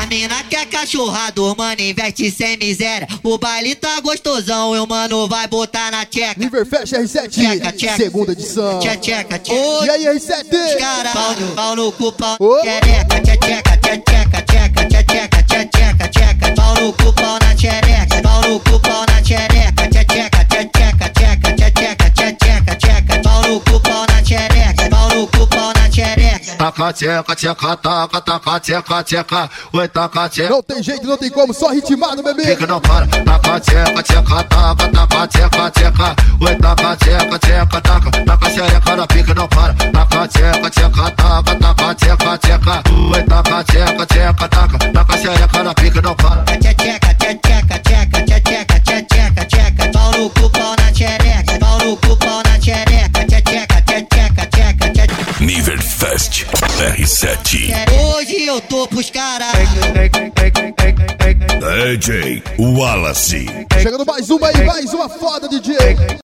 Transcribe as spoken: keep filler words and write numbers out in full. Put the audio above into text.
A mina quer cachorrado, mano, investe sem miséria. O baile tá gostosão, e o mano vai botar na tcheca. Riverfest R sete, Tcheca, tcheca. segunda edição. Tcheca, tcheca, tcheca. E aí, R sete? Cara, pau no, pau no cu, pau Oh. tchereca, tcheca, tcheca, tcheca, tcheca, tcheca, tcheca. Pau no cu, pau na tchereca. Pau no cu, pau na tchereca. Tcheca, tcheca, tcheca, tcheca, tcheca, tcheca. Pau no cu, pau na tchereca. Pau no cu, pau na tchereca. Taca, tcheca, tcheca, taca, taca, tcheca, tcheca. Oi, taca, tcheca. Não tem jeito, não tem como, só ritmado, bebê. Fica não para. Taca, tcheca, tcheca, taca, taca, tcheca, tcheca. Oi, taca, tcheca, tcheca, taca. Taca, xereca na pica não para. Taca, tcheca, tcheca, taca, taca, tcheca, tcheca. Oi, taca, tcheca, tcheca, taca. Taca, xereca na pica não para. Tcheca, tcheca, tcheca, tcheca, tcheca, tcheca. Pau no cu, pau na tchereca. Pau no cu, pau na tchereca. Tcheca, tcheca, tcheca, tcheca. Niverfest R sete. Hoje eu tô pros caras. D J Wallace. Chegando mais uma aí, mais uma foda, D J.